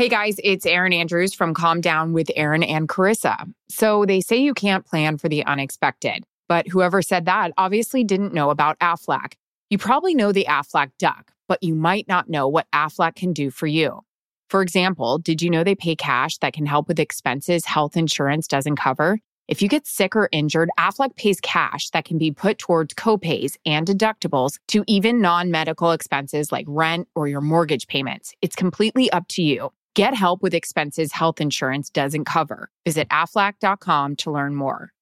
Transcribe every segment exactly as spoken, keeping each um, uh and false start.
Hey guys, it's Erin Andrews from Calm Down with Erin and Carissa. So they say you can't plan for the unexpected, but whoever said that obviously didn't know about Aflac. You probably know the Aflac Duck, but you might not know what Aflac can do for you. For example, did you know they pay cash that can help with expenses health insurance doesn't cover? If you get sick or injured, Aflac pays cash that can be put towards copays and deductibles to even non-medical expenses like rent or your mortgage payments. It's completely up to you. Get help with expenses health insurance doesn't cover. Visit aflac dot com to learn more.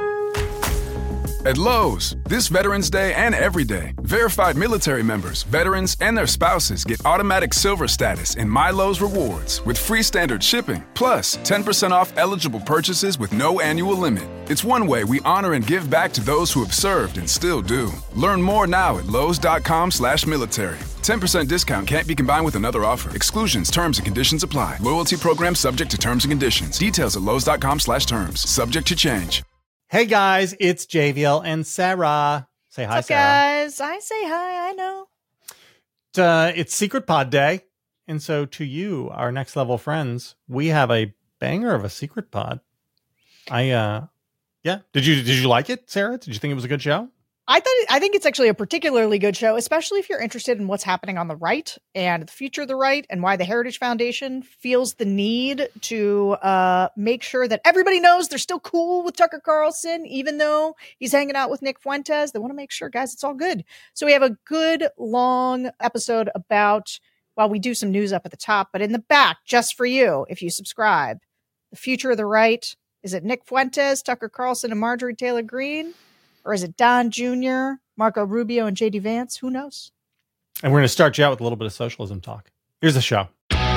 At Lowe's, this Veterans Day and every day, verified military members, veterans, and their spouses get automatic silver status in My Lowe's Rewards with free standard shipping, plus ten percent off eligible purchases with no annual limit. It's one way we honor and give back to those who have served and still do. Learn more now at lowes.com slash military. ten percent discount can't be combined with another offer. Exclusions, terms, and conditions apply. Loyalty program subject to terms and conditions. Details at lowes.com slash terms. Subject to change. Hey guys, it's J V L and Sarah. Say hi, What's up, Sarah. guys? I say hi. I know. Uh, it's Secret Pod Day, and so to you, our next level friends, we have a banger of a Secret Pod. I, uh, yeah. Did you did you like it, Sarah? Did you think it was a good show? I thought I think it's actually a particularly good show, especially if you're interested in what's happening on the right and the future of the right and why the Heritage Foundation feels the need to uh, make sure that everybody knows they're still cool with Tucker Carlson, even though he's hanging out with Nick Fuentes. They want to make sure, guys, it's all good. So we have a good long episode about, well, we do some news up at the top, but in the back, just for you, if you subscribe, the future of the right. Is it Nick Fuentes, Tucker Carlson, and Marjorie Taylor Greene? Or is it Don Junior, Marco Rubio, and J D Vance? Who knows? And we're going to start you out with a little bit of socialism talk. Here's the show.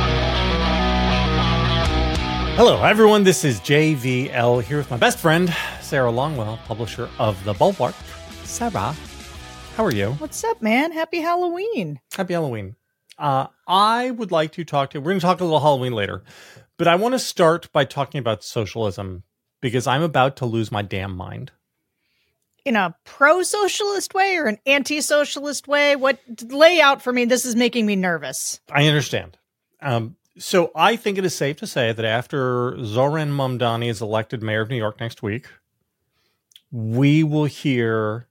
Hello, everyone. This is J V L here with my best friend, Sarah Longwell, publisher of The Bulwark. Sarah, how are you? What's up, man? Happy Halloween. Happy Halloween. Uh, I would like to talk to, we're going to talk a little Halloween later, but I want to start by talking about socialism because I'm about to lose my damn mind. In a pro-socialist way or an anti-socialist way? What lay out for me? This is making me nervous. I understand. Um, so I think it is safe to say that after Zoran Mamdani is elected mayor of New York next week, we will hear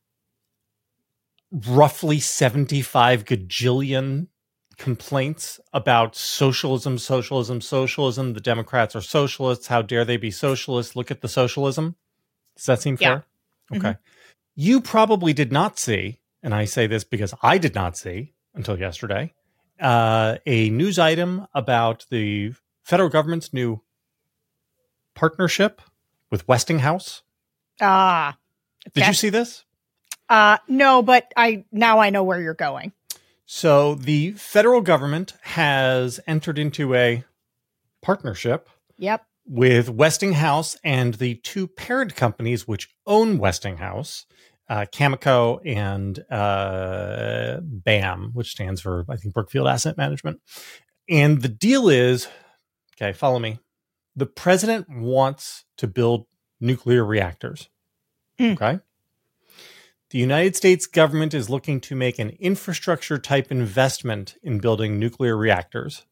roughly seventy-five gajillion complaints about socialism, socialism, socialism. The Democrats are socialists. How dare they be socialists? Look at the socialism. Does that seem fair? Yeah. Okay. Mm-hmm. You probably did not see, and I say this because I did not see until yesterday, uh, a news item about the federal government's new partnership with Westinghouse. Ah. Okay. Did you see this? Uh, no, but I now I know where you're going. So the federal government has entered into a partnership. Yep. With Westinghouse and the two parent companies which own Westinghouse, uh, Cameco and uh, B A M, which stands for, I think, Brookfield Asset Management. And the deal is, okay, follow me. The president wants to build nuclear reactors. Mm. Okay. The United States government is looking to make an infrastructure type investment in building nuclear reactors.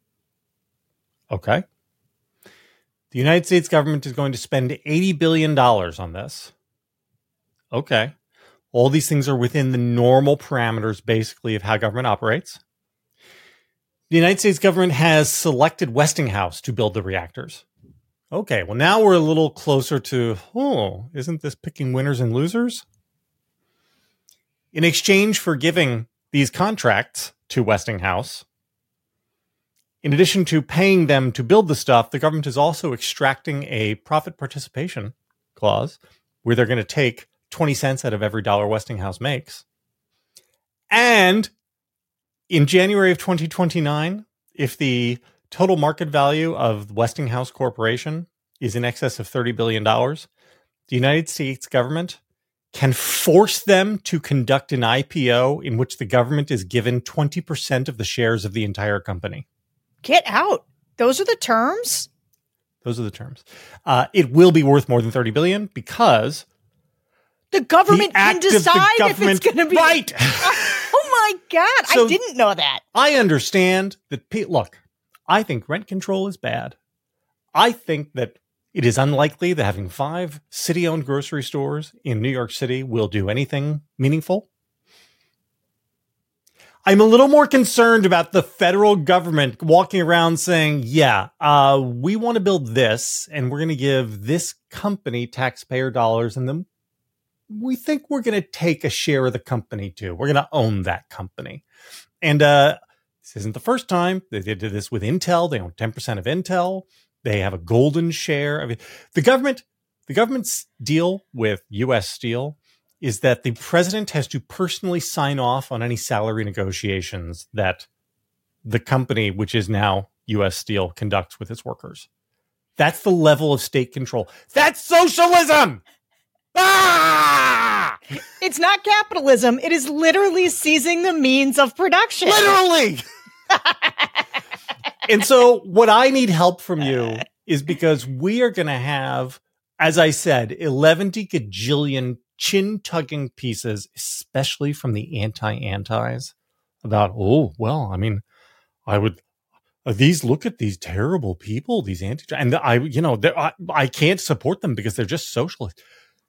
Okay. The United States government is going to spend eighty billion dollars on this. Okay. All these things are within the normal parameters, basically, of how government operates. The United States government has selected Westinghouse to build the reactors. Okay, well, now we're a little closer to, oh, isn't this picking winners and losers? In exchange for giving these contracts to Westinghouse, in addition to paying them to build the stuff, the government is also extracting a profit participation clause where they're going to take twenty cents out of every dollar Westinghouse makes. And in January of twenty twenty-nine, if the total market value of Westinghouse Corporation is in excess of thirty billion dollars, the United States government can force them to conduct an I P O in which the government is given twenty percent of the shares of the entire company. Get out. Those are the terms? Those are the terms. Uh, it will be worth more than thirty billion dollars because the government the can decide government, if it's going to be right. Oh my God. So I didn't know that. I understand that. Look, I think rent control is bad. I think that it is unlikely that having five city-owned grocery stores in New York City will do anything meaningful. I'm a little more concerned about the federal government walking around saying, yeah, uh, we want to build this, and we're going to give this company taxpayer dollars, and then we think we're going to take a share of the company too. We're going to own that company. And uh, this isn't the first time. They did this with Intel. They own ten percent of Intel. They have a golden share. I mean, the government, the government's deal with U S Steel is that the president has to personally sign off on any salary negotiations that the company, which is now U S Steel, conducts with its workers. That's the level of state control. That's socialism! Ah! It's not capitalism. It is literally seizing the means of production. Literally! And so what I need help from you is because we are going to have, as I said, eleven gajillion chin-tugging pieces, especially from the anti-antis, about, oh, well, I mean, I would, uh, these, look at these terrible people, these anti, and I, you know, I, I can't support them because they're just socialist.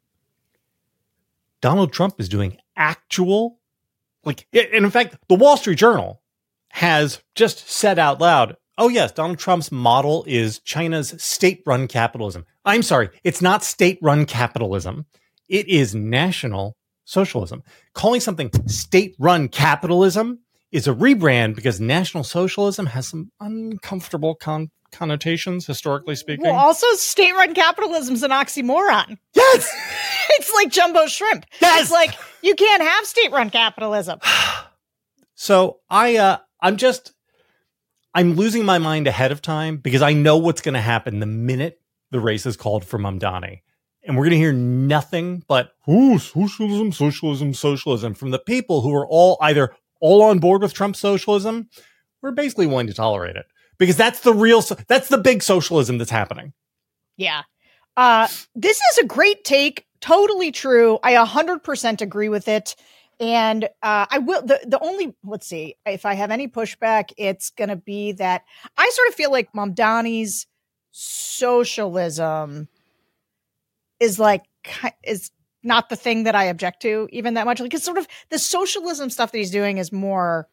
Donald Trump is doing actual, like, and in fact, the Wall Street Journal has just said out loud, oh, yes, Donald Trump's model is China's state-run capitalism. I'm sorry, it's not state-run capitalism. It is national socialism. Calling something state-run capitalism is a rebrand because National Socialism has some uncomfortable con- connotations, historically speaking. Well, also, state-run capitalism is an oxymoron. Yes! It's like jumbo shrimp. Yes! It's like, you can't have state-run capitalism. So I, uh, I'm just, I'm losing my mind ahead of time because I know what's going to happen the minute the race is called for Mamdani. And we're going to hear nothing but, ooh, socialism, socialism, socialism from the people who are all either all on board with Trump's socialism, or basically willing to tolerate it. Because that's the real, that's the big socialism that's happening. Yeah. Uh, this is a great take. Totally true. I one hundred percent agree with it. And uh, I will, the, the only, let's see, if I have any pushback, it's going to be that I sort of feel like Mamdani's socialism is like, is not the thing that I object to even that much. Because sort of the socialism stuff that he's doing is more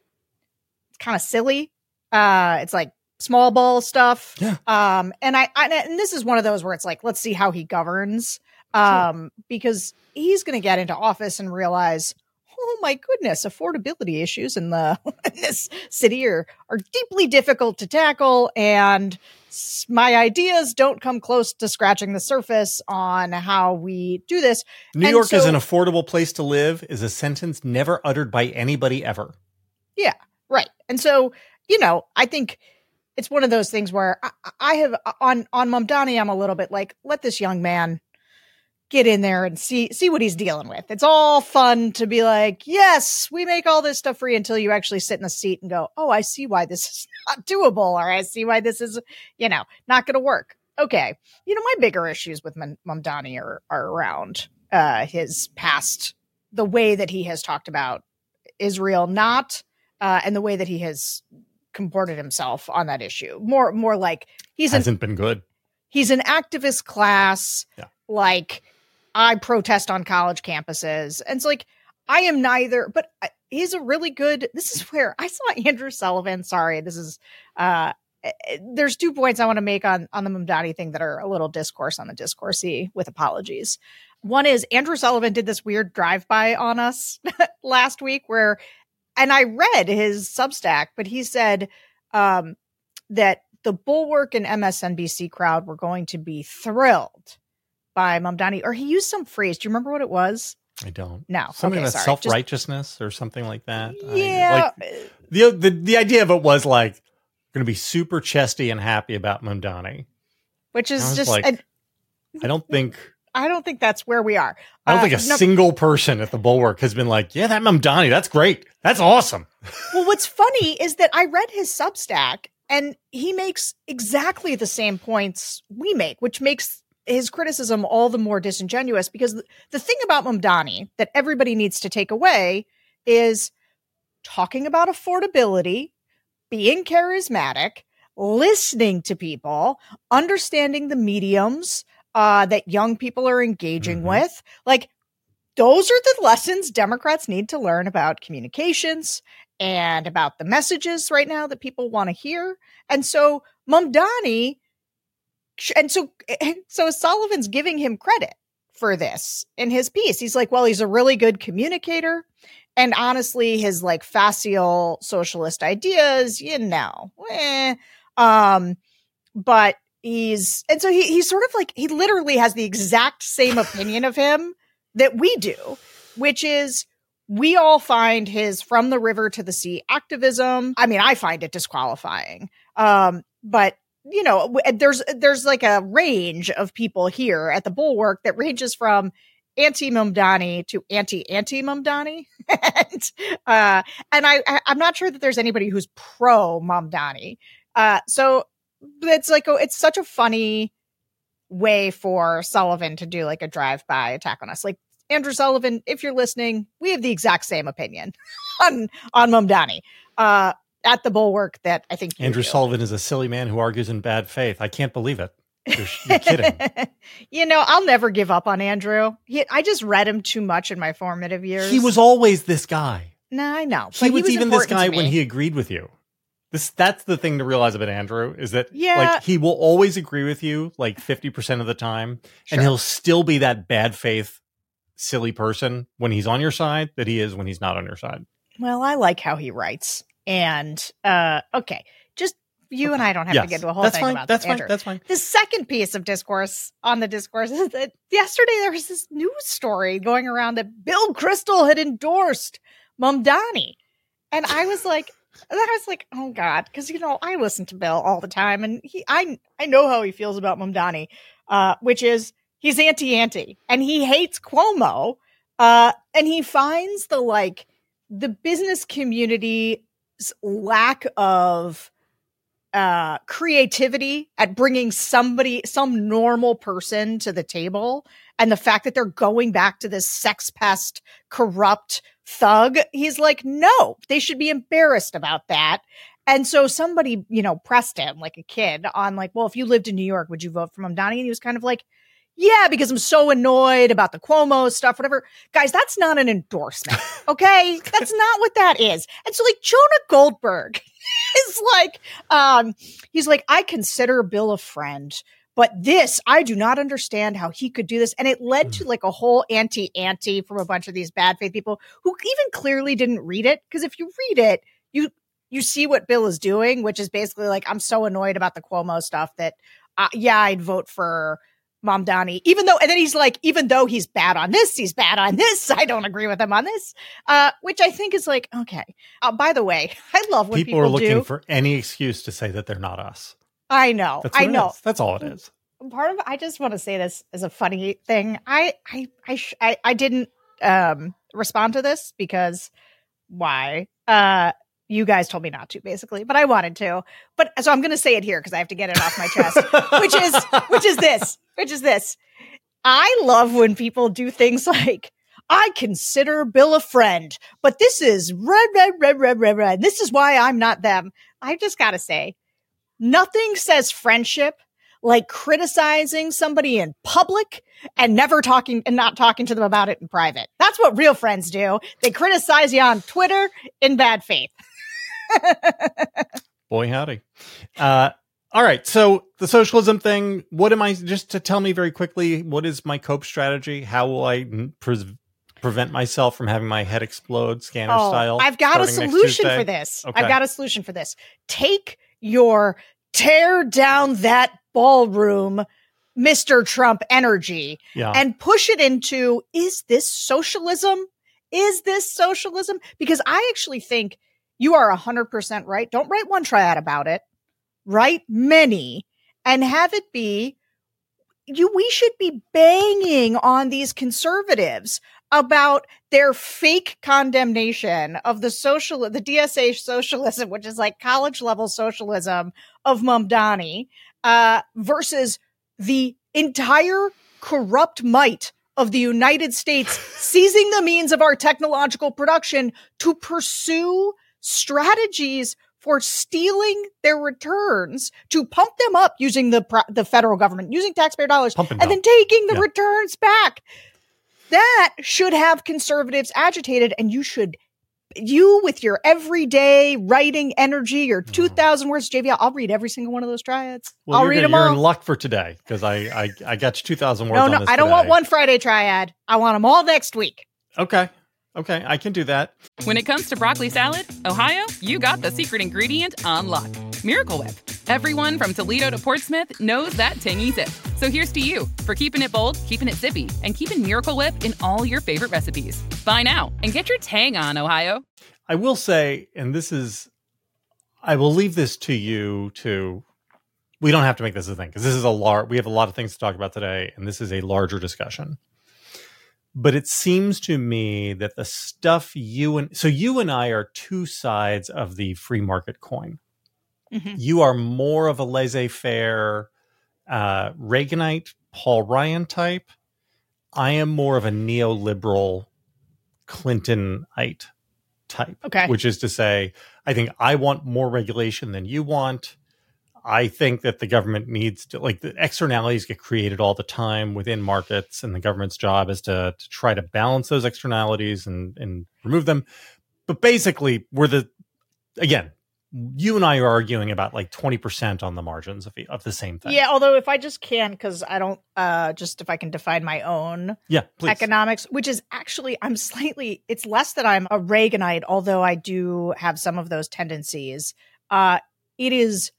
kind of silly. Uh, it's like small ball stuff. Yeah. Um, and I, I, and this is one of those where it's like, let's see how he governs. Um, sure. Because he's going to get into office and realize, oh my goodness, affordability issues in the in this city are, are deeply difficult to tackle. And my ideas don't come close to scratching the surface on how we do this. New and York so, is an affordable place to live is a sentence never uttered by anybody ever. Yeah, right. And so, you know, I think it's one of those things where I, I have on, on Mamdani, I'm a little bit like, let this young man get in there and see, see what he's dealing with. It's all fun to be like, yes, we make all this stuff free until you actually sit in a seat and go, oh, I see why this is not doable. Or I see why this is, you know, not going to work. Okay. You know, my bigger issues with Mamdani are, are around uh, his past, the way that he has talked about Israel, not, uh, and the way that he has comported himself on that issue. More, more like he's hasn't an, been good. He's an activist class. Yeah. Like, I protest on college campuses. And it's like, I am neither, but he's a really good, this is where I saw Andrew Sullivan. Sorry, this is, uh, there's two points I want to make on, on the Mamdani thing that are a little discourse on the discoursey with apologies. One is Andrew Sullivan did this weird drive-by on us last week where, and I read his Substack, but he said um, that the Bulwark and M S N B C crowd were going to be thrilled by Mamdani, or he used some phrase. Do you remember what it was? I don't. No. Something okay, about sorry. self-righteousness Just, or something like that. Yeah. I, like, the, the the idea of it was like, going to be super chesty and happy about Mamdani. Which is just... Like, an, I don't think... I don't think that's where we are. I don't uh, think a no, single person at the Bulwark has been like, yeah, that Mamdani, that's great. That's awesome. Well, what's funny is that I read his Substack and he makes exactly the same points we make, which makes his criticism all the more disingenuous, because the, the thing about Mamdani that everybody needs to take away is talking about affordability, being charismatic, listening to people, understanding the mediums uh, that young people are engaging mm-hmm. with. Like, those are the lessons Democrats need to learn about communications and about the messages right now that people want to hear. And so Mamdani, and so, and so Sullivan's giving him credit for this in his piece. He's like, well, he's a really good communicator. And honestly, his like facile socialist ideas, you know, eh. um, but he's, and so he, he's sort of like, he literally has the exact same opinion of him that we do, which is we all find his from the river to the sea activism. I mean, I find it disqualifying. Um, but you know, there's, there's like a range of people here at the Bulwark that ranges from anti-Mamdani to anti-anti-Mamdani. and, uh, and I, I, I'm not sure that there's anybody who's pro-Mamdani. Uh, so it's like, it's such a funny way for Sullivan to do like a drive-by attack on us. Like, Andrew Sullivan, if you're listening, we have the exact same opinion on, on Mamdani, uh, at the Bulwark that I think Andrew do. Sullivan is a silly man who argues in bad faith. I can't believe it. You're, you're kidding. You know, I'll never give up on Andrew. He, I just read him too much in my formative years. He was always this guy. No, I know. He, he was, was even this guy when he agreed with you. This That's the thing to realize about Andrew is that yeah. like he will always agree with you like fifty percent of the time. Sure. And he'll still be that bad faith, silly person when he's on your side that he is when he's not on your side. Well, I like how he writes. And, uh, okay, just you okay. and I don't have yes. to get into a whole that's thing fine. about that's Andrew. fine. That's fine. The second piece of discourse on the discourse is that yesterday there was this news story going around that Bill Kristol had endorsed Mamdani. And I was like, I was like, oh God, because, you know, I listen to Bill all the time and he, I, I know how he feels about Mamdani, uh, which is he's anti-anti and he hates Cuomo. Uh, and he finds the, like, the business community's lack of uh, creativity at bringing somebody, some normal person to the table. And the fact that they're going back to this sex pest, corrupt thug. He's like, no, they should be embarrassed about that. And so somebody, you know, pressed him like a kid on like, well, if you lived in New York, would you vote for Mamdani? And he was kind of like, yeah, because I'm so annoyed about the Cuomo stuff, whatever. Guys, that's not an endorsement, okay? That's not what that is. And so, like, Jonah Goldberg is like, um, he's like, I consider Bill a friend, but this, I do not understand how he could do this. And it led to, like, a whole anti-anti from a bunch of these bad faith people who even clearly didn't read it. Because if you read it, you you see what Bill is doing, which is basically like, I'm so annoyed about the Cuomo stuff that, uh, yeah, I'd vote for Mamdani, even though, and then he's like, even though he's bad on this, he's bad on this. I don't agree with him on this, uh, which I think is like, okay. Uh, by the way, I love when people, people are looking do. for any excuse to say that they're not us. I know. That's I know. Is. That's all it is. Part of, I just want to say this as a funny thing. I, I, I, sh- I, I didn't, um, respond to this because why? Uh, You guys told me not to, basically, but I wanted to. But so I'm going to say it here because I have to get it off my chest, which is, which is this, which is this. I love when people do things like, I consider Bill a friend, but this is red, red, red, red, red, red. This is why I'm not them. I just got to say, nothing says friendship like criticizing somebody in public and never talking and not talking to them about it in private. That's what real friends do. They criticize you on Twitter in bad faith. Boy, howdy. Uh, all right. So the socialism thing, what am I, just to tell me very quickly, what is my cope strategy? How will I pre- prevent myself from having my head explode scanner oh, style? I've got a solution for this. Okay. I've got a solution for this. Take your tear down that ballroom, Mister Trump energy, yeah. and push it into, is this socialism? Is this socialism? Because I actually think you are one hundred percent right. Don't write one triad about it. Write many and have it be, you. we should be banging on these conservatives about their fake condemnation of the social, the D S A socialism, which is like college level socialism of Mamdani, uh, versus the entire corrupt might of the United States seizing the means of our technological production to pursue strategies for stealing their returns to pump them up using the the federal government, using taxpayer dollars, and, and then taking the yeah. returns back. That should have conservatives agitated, and you should, you with your everyday writing energy, your two thousand words, J V L, I'll read every single one of those triads. Well, I'll read gonna, them you're all. You're in luck for today, because I, I, I got you two thousand words no, on no, this I don't today. want one Friday triad. I want them all next week. Okay. Okay, I can do that. When it comes to broccoli salad, Ohio, you got the secret ingredient on lock. Miracle Whip. Everyone from Toledo to Portsmouth knows that tangy zip. So here's to you for keeping it bold, keeping it zippy, and keeping Miracle Whip in all your favorite recipes. Buy now and get your tang on, Ohio. I will say, and this is, I will leave this to you to, we don't have to make this a thing, because this is a large, we have a lot of things to talk about today, and this is a larger discussion. But it seems to me that the stuff you and so you and I are two sides of the free market coin. Mm-hmm. You are more of a laissez-faire uh, Reaganite, Paul Ryan type. I am more of a neoliberal Clintonite type. Okay. Which is to say, I think I want more regulation than you want. I think that the government needs to, like, the externalities get created all the time within markets, and the government's job is to, to try to balance those externalities and, and remove them. But basically, we're the, again, you and I are arguing about like twenty percent on the margins of the, of the same thing. Yeah, although if I just can, because I don't, uh, just if I can define my own yeah, please. economics, which is actually, I'm slightly, it's less that I'm a Reaganite, although I do have some of those tendencies. Uh, it is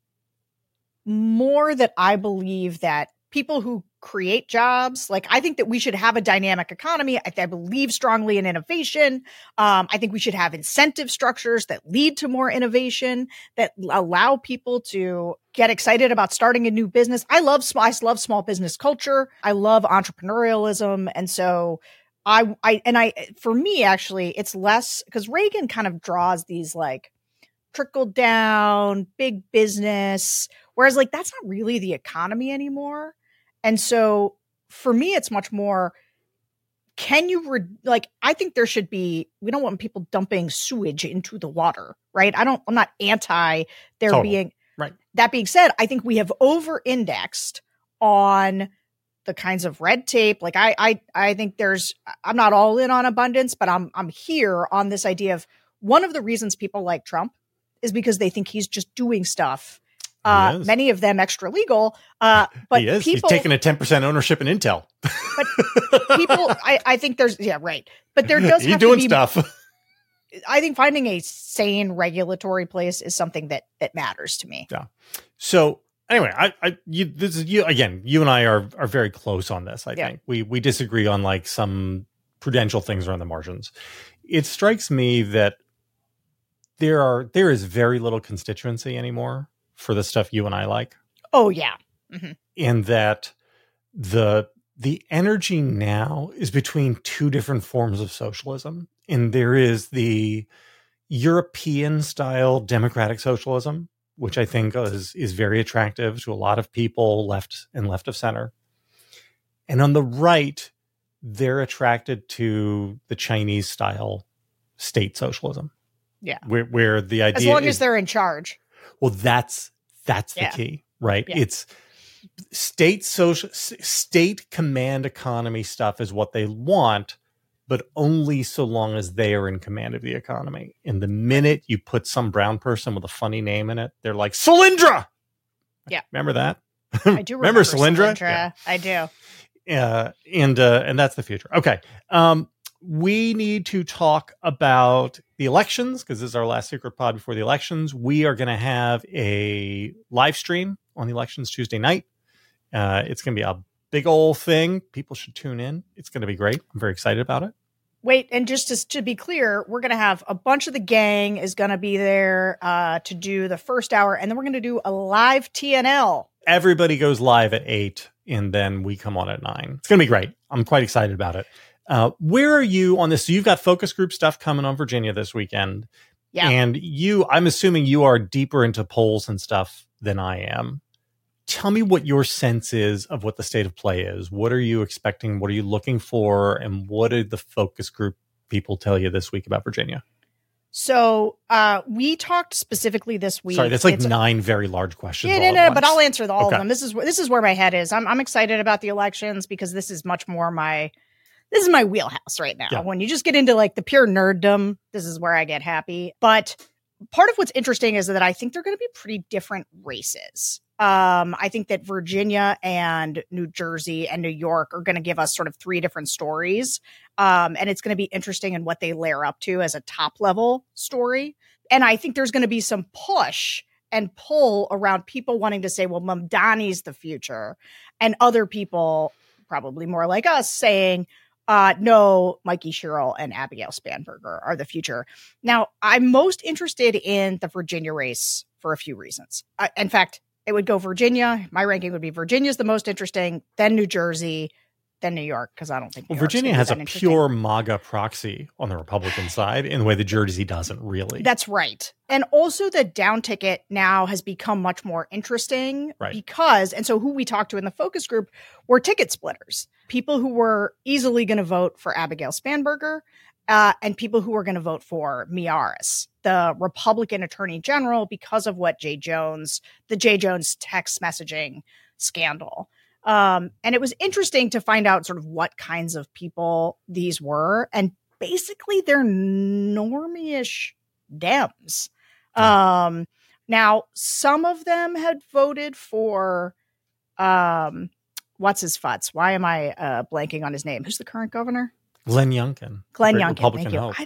more that I believe that people who create jobs, like, I think that we should have a dynamic economy. I, I believe strongly in innovation. Um, I think we should have incentive structures that lead to more innovation, that allow people to get excited about starting a new business. I love small, I love small business culture. I love entrepreneurialism. And so I, I, and I, for me, actually, it's less, because Reagan kind of draws these like trickle down, big business, whereas like that's not really the economy anymore. And so for me, it's much more, can you, re- like, I think there should be, we don't want people dumping sewage into the water, right? I don't, I'm not anti there Total. being, right. That being said, I think we have over indexed on the kinds of red tape. Like I, I, I think there's, I'm not all in on abundance, but I'm, I'm here on this idea of one of the reasons people like Trump is because they think he's just doing stuff. Uh, many of them extra legal, uh, but he is. people He's taking a ten percent ownership in Intel. But people, I, I think there's, yeah, right. But there does He's have doing to be, stuff. I think finding a sane regulatory place is something that that matters to me. Yeah. So anyway, I, I, you, this is you again. You and I are are very close on this. I yeah. think we we disagree on like some prudential things around the margins. It strikes me that there are there is very little constituency anymore for the stuff you and I like. Oh yeah. Mm-hmm. And that the the energy now is between two different forms of socialism. And there is the European style democratic socialism, which I think is is very attractive to a lot of people left and left of center. And on the right, they're attracted to the Chinese style state socialism. Yeah. Where where the idea as long is, as they're in charge. Well, that's that's the yeah. key, right? Yeah. It's state social state command economy stuff is what they want, but only so long as they are in command of the economy. And the minute you put some brown person with a funny name in it, they're like Solyndra. Yeah, remember that? I do remember, remember Solyndra. Solyndra. Yeah. I do. Uh, and uh, and that's the future. Okay. Um, we need to talk about the elections because this is our last secret pod before the elections. We are going to have a live stream on the elections Tuesday night. Uh, it's going to be a big old thing. People should tune in. It's going to be great. I'm very excited about it. Wait, and just to, to be clear, we're going to have a bunch of the gang is going to be there uh, to do the first hour, and then we're going to do a live T N L. Everybody goes live at eight, and then we come on at nine. It's going to be great. I'm quite excited about it. Uh, where are you on this? So you've got focus group stuff coming on Virginia this weekend. Yeah. And you, I'm assuming you are deeper into polls and stuff than I am. Tell me what your sense is of what the state of play is. What are you expecting? What are you looking for? And what did the focus group people tell you this week about Virginia? So uh, we talked specifically this week. Sorry, that's like It's- nine very large questions. Yeah, all no, at no, once. but I'll answer all Okay. of them. This is where this is where my head is. I'm I'm excited about the elections because this is much more my this is my wheelhouse right now. Yeah. When you just get into like the pure nerddom, this is where I get happy. But part of what's interesting is that I think they're going to be pretty different races. Um, I think that Virginia and New Jersey and New York are going to give us sort of three different stories. Um, and it's going to be interesting in what they layer up to as a top level story. And I think there's going to be some push and pull around people wanting to say, well, Mamdani's the future. And other people, probably more like us, saying, uh, no, Mikey Sherrill and Abigail Spanberger are the future. Now, I'm most interested in the Virginia race for a few reasons. Uh, in fact, it would go Virginia. My ranking would be Virginia's the most interesting, then New Jersey, then New York, because I don't think Well, New York's Virginia gonna be has a that interesting. pure MAGA proxy on the Republican side in the way that Jersey doesn't really. That's right. And also the down ticket now has become much more interesting Right. because, and so who we talked to in the focus group were ticket splitters, people who were easily going to vote for Abigail Spanberger uh, and people who were going to vote for Miaris, the Republican Attorney General, because of what Jay Jones, the Jay Jones text messaging scandal. Um, and it was interesting to find out sort of what kinds of people these were. And basically they're normie-ish Dems. Um, now, some of them had voted for, um, what's his futz? Why am I uh, blanking on his name? Who's the current governor? Glenn Youngkin. Glenn Great Youngkin. Republican Thank you. hope. I,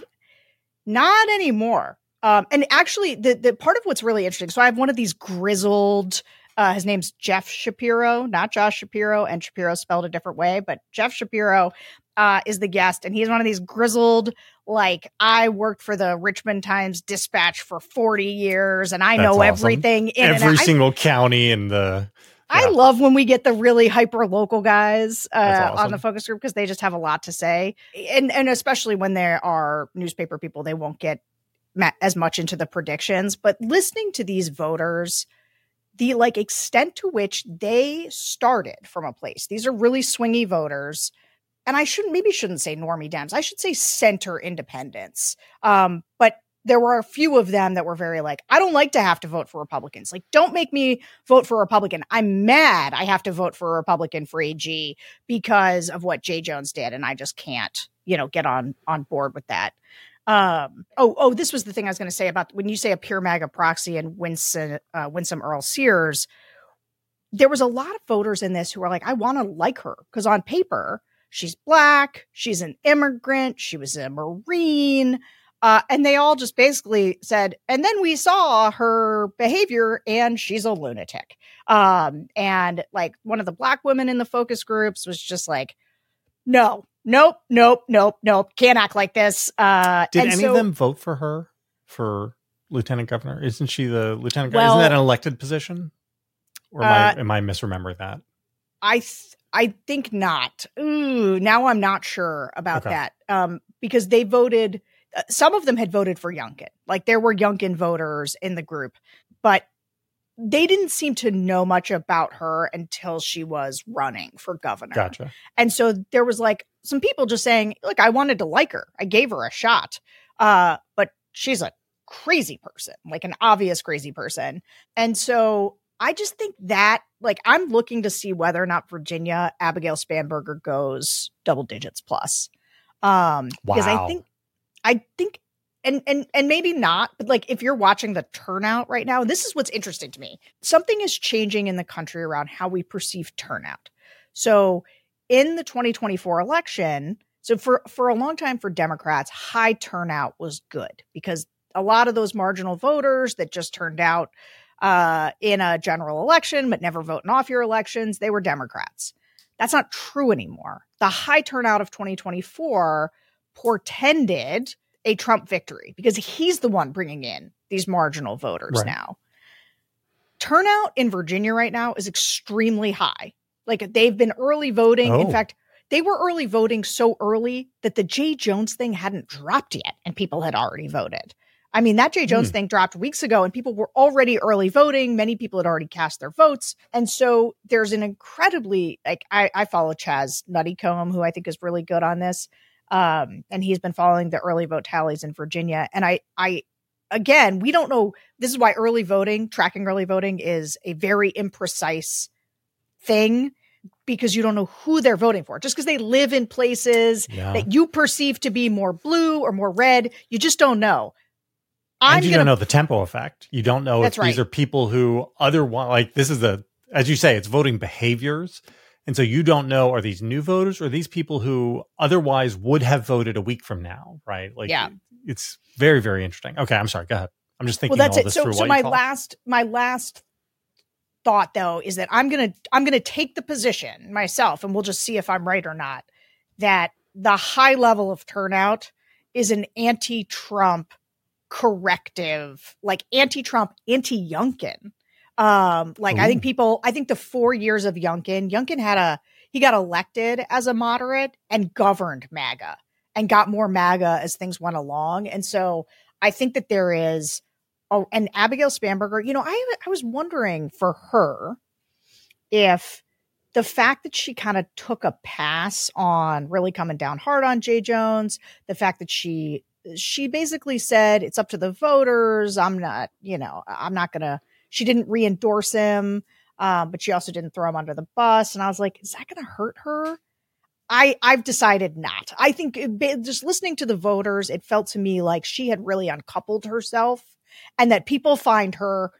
not anymore. Um, and actually, the, the part of what's really interesting, so I have one of these grizzled, uh, his name's Jeff Shapiro, not Josh Shapiro, and Shapiro spelled a different way, but Jeff Shapiro uh, is the guest, and he's one of these grizzled, like, I worked for the Richmond Times Dispatch for forty years, and I That's know awesome. everything in Every and out. single county in the. I Yeah. love when we get the really hyper local guys uh, That's on awesome. the focus group because they just have a lot to say. And and especially when there are newspaper people, they won't get ma- as much into the predictions. But listening to these voters, the like extent to which they started from a place, these are really swingy voters. And I shouldn't maybe shouldn't say normie Dems. I should say center independents. Um, but there were a few of them that were very like, I don't like to have to vote for Republicans. Like, don't make me vote for a Republican. I'm mad I have to vote for a Republican for A G because of what Jay Jones did. And I just can't, you know, get on, on board with that. Um, oh, oh, this was the thing I was going to say about when you say a pure MAGA proxy and Winston, uh, Winsome Earl Sears, there was a lot of voters in this who were like, I want to like her because on paper, she's Black, she's an immigrant, she was a Marine. Uh, and they all just basically said, and then we saw her behavior and she's a lunatic. Um, and like one of the Black women in the focus groups was just like, no, nope, nope, nope, nope. Can't act like this. Uh, Did and any so, of them vote for her for lieutenant governor? Isn't she the lieutenant governor? Well, Isn't that an elected position? Or am, I, uh, am I misremembering that? I th- I think not. Ooh, now I'm not sure about Okay. that. Um, because they voted, uh, some of them had voted for Youngkin. Like there were Youngkin voters in the group, but they didn't seem to know much about her until she was running for governor. Gotcha. And so there was like some people just saying, look, I wanted to like her. I gave her a shot. Uh, but she's a crazy person, like an obvious crazy person. And so I just think that, like, I'm looking to see whether or not Virginia, Abigail Spanberger goes double digits plus. Um, because I Wow. think, I think, and, and, and maybe not, but like, if you're watching the turnout right now, this is what's interesting to me. Something is changing in the country around how we perceive turnout. So in the twenty twenty-four election, so for, for a long time for Democrats, high turnout was good because a lot of those marginal voters that just turned out uh, in a general election, but never vote in off year elections, they were Democrats. That's not true anymore. The high turnout of twenty twenty-four portended a Trump victory because he's the one bringing in these marginal voters Right. now. Turnout in Virginia right now is extremely high. Like they've been early voting. Oh. In fact, they were early voting so early that the Jay Jones thing hadn't dropped yet and people had already voted. I mean, that Jay Jones Hmm. thing dropped weeks ago and people were already early voting. Many people had already cast their votes. And so there's an incredibly, like, I, I follow Chaz Nuttycombe, who I think is really good on this. Um, and he's been following the early vote tallies in Virginia. And I, I, again, we don't know. This is why early voting, tracking early voting is a very imprecise thing, because you don't know who they're voting for. Just because they live in places yeah. that you perceive to be more blue or more red, you just don't know. I'm and you gonna, don't know the tempo effect. You don't know if right. these are people who otherwise, like this is the, as you say, it's voting behaviors. And so you don't know, are these new voters or are these people who otherwise would have voted a week from now, right? Like, yeah. it's very, very interesting. Okay, I'm sorry. Go ahead. I'm just thinking well, that's all it. this so, through. So my last, my last thought, though, is that I'm gonna, I'm gonna take the position myself, and we'll just see if I'm right or not, that the high level of turnout is an anti-Trump corrective, like anti-Trump, anti-Youngkin. Um, like Ooh. I think people, I think the four years of Youngkin, Youngkin had a, he got elected as a moderate and governed MAGA and got more MAGA as things went along. And so I think that there is, oh, and Abigail Spanberger, you know, I, I was wondering for her if the fact that she kind of took a pass on really coming down hard on Jay Jones, the fact that she, she basically said, it's up to the voters. I'm not, you know, I'm not going to, she didn't re-endorse him, um, but she also didn't throw him under the bus. And I was like, is that going to hurt her? I, I've decided not. I think it, just listening to the voters, it felt to me like she had really uncoupled herself and that people find her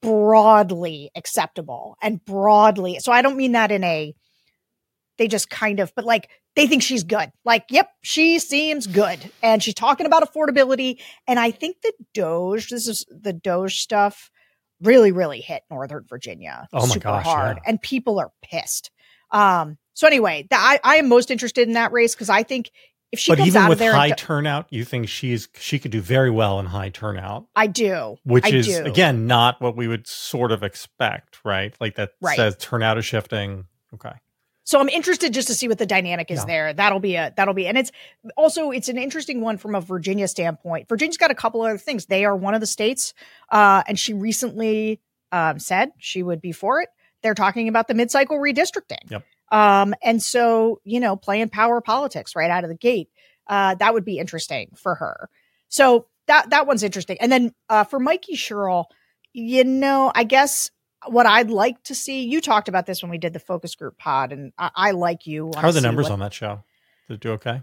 broadly acceptable and broadly. So I don't mean that in a, they just kind of, but like, they think she's good. Like, yep, she seems good. And she's talking about affordability. And I think the Doge, this is the Doge stuff, really, really hit Northern Virginia oh my super gosh, hard. Yeah. And people are pissed. Um, so anyway, the, I, I am most interested in that race because I think if she but comes even out with of there, high and, turnout, you think she's she could do very well in high turnout. I do, which I is do. again not what we would sort of expect, right? Like that right. says turnout is shifting. Okay. So I'm interested just to see what the dynamic is yeah. there. That'll be a, that'll be, and it's also, it's an interesting one from a Virginia standpoint. Virginia's got a couple other things. They are one of the states, uh, and she recently um, said she would be for it. They're talking about the mid-cycle redistricting. Yep. Um, and so, you know, playing power politics right out of the gate, uh, that would be interesting for her. So that, that one's interesting. And then uh, for Mikey Sherrill, you know, I guess, what I'd like to see, you talked about this when we did the focus group pod, and I, I like you. How are the numbers what, on that show? Did it do okay?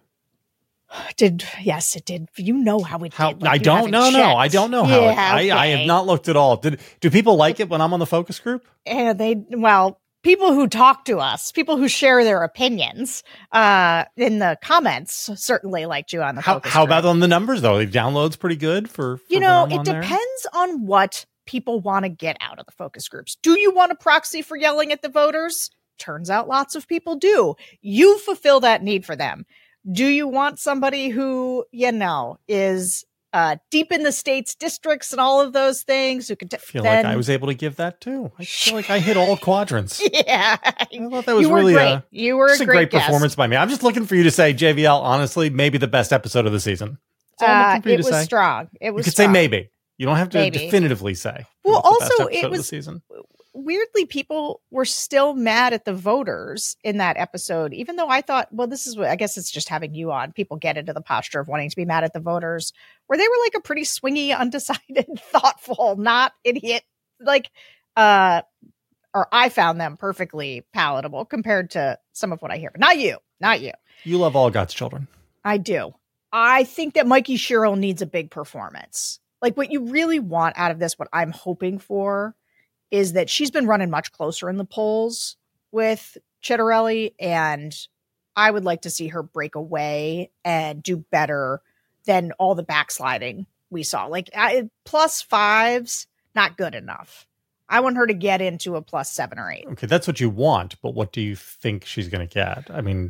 Did yes, it did. You know how it how, did. Like I don't know. No, I don't know how. Yeah, it, okay. I, I have not looked at all. Did do people like it when I'm on the focus group? And they well, people who talk to us, people who share their opinions uh, in the comments, certainly liked you on the how, focus how group. How about on the numbers though? The downloads pretty good for, for you know. When I'm it on depends there? on what people want to get out of the focus groups. Do you want a proxy for yelling at the voters? Turns out lots of people do. You fulfill that need for them. Do you want somebody who, you know, is uh, deep in the state's districts and all of those things? Who can t- I feel then... like I was able to give that too. I feel like I hit all quadrants. Yeah. I thought that was you were really great. A, you were a great, great performance by me. I'm just looking for you to say, J V L, honestly, maybe the best episode of the season. Uh, it was say. strong. It was You could strong. say maybe. You don't have to Maybe. definitively say. Well, also, it of was the season. weirdly, people were still mad at the voters in that episode, even though I thought, well, this is what I guess it's just having you on. People get into the posture of wanting to be mad at the voters, where they were like a pretty swingy, undecided, thoughtful, not idiot, like, uh, or I found them perfectly palatable compared to some of what I hear. But not you, not you. You love all God's children. I do. I think that Mikey Sherrill needs a big performance. Like what you really want out of this, what I'm hoping for is that she's been running much closer in the polls with Chitterelli, and I would like to see her break away and do better than all the backsliding we saw. Like I, plus fives, not good enough. I want her to get into a plus seven or eight. Okay, that's what you want, but what do you think she's going to get? I mean,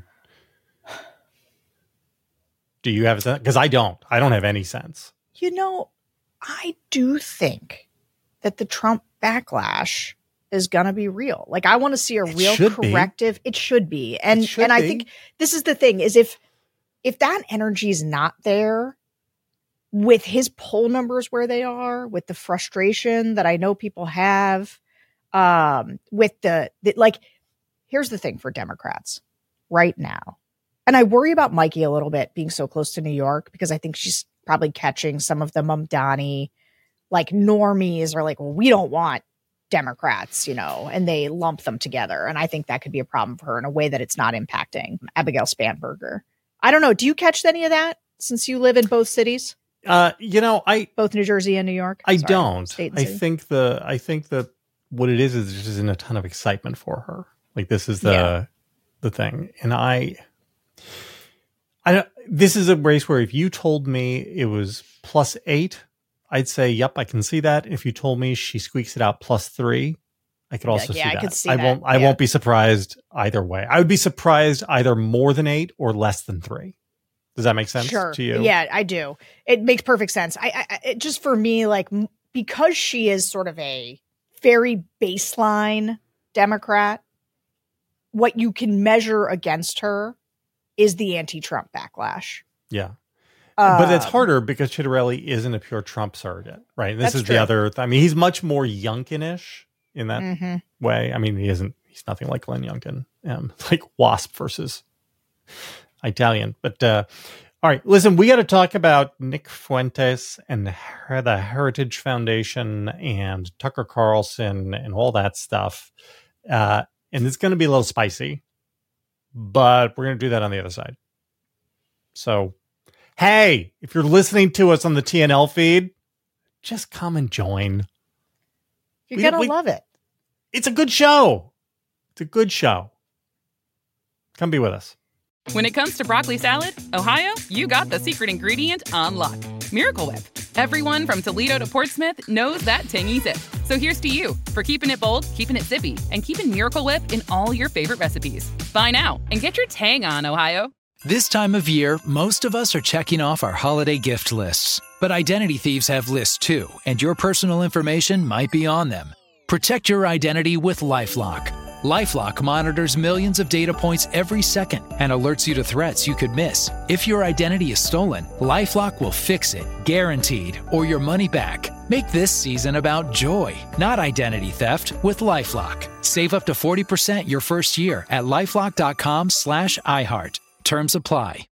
do you have a sense? Because I don't. I don't have any sense. You know, I do think that the Trump backlash is going to be real. Like I want to see a it real corrective. Be. It should be. And should and I be. think this is the thing is if if that energy is not there with his poll numbers where they are, with the frustration that I know people have, um, with the, the like, here's the thing for Democrats right now. And I worry about Mikey a little bit being so close to New York, because I think she's probably catching some of the Mamdani, like normies are like, well, we don't want Democrats, you know, and they lump them together. And I think that could be a problem for her in a way that it's not impacting Abigail Spanberger. I don't know. Do you catch any of that since you live in both cities? Uh, you know, I both New Jersey and New York. I Sorry, don't. I think the I think that what it is is there's just isn't a ton of excitement for her. Like this is the yeah. the thing, and I. I don't, this is a race where if you told me it was plus eight, I'd say, yep, I can see that. If you told me she squeaks it out plus three, I could also like, yeah, see I that. Could see I that. won't. I yeah. won't be surprised either way. I would be surprised either more than eight or less than three. Does that make sense sure. to you? Yeah, I do. It makes perfect sense. I, I it just for me, like because she is sort of a very baseline Democrat, what you can measure against her is the anti-Trump backlash. Yeah. Uh, but it's harder because Chitterelli isn't a pure Trump surrogate, right? This is true. the other, I mean, he's much more Youngkin-ish in that mm-hmm. way. I mean, he isn't, he's nothing like Glenn Youngkin, um, like WASP versus Italian. But, uh, all right, listen, we got to talk about Nick Fuentes and her, the Heritage Foundation and Tucker Carlson and all that stuff. Uh, and it's going to be a little spicy, but we're going to do that on the other side. So, hey, if you're listening to us on the T N L feed, just come and join. You're going to love it. It's a good show. It's a good show. Come be with us. When it comes to broccoli salad, Ohio, you got the secret ingredient on lock. Miracle Whip. Everyone from Toledo to Portsmouth knows that tangy zip. So here's to you for keeping it bold, keeping it zippy, and keeping Miracle Whip in all your favorite recipes. Buy now and get your tang on, Ohio. This time of year, most of us are checking off our holiday gift lists. But identity thieves have lists too, and your personal information might be on them. Protect your identity with LifeLock. LifeLock monitors millions of data points every second and alerts you to threats you could miss. If your identity is stolen, LifeLock will fix it, guaranteed, or your money back. Make this season about joy, not identity theft, with LifeLock. Save up to forty percent your first year at LifeLock.com slash iHeart. Terms apply.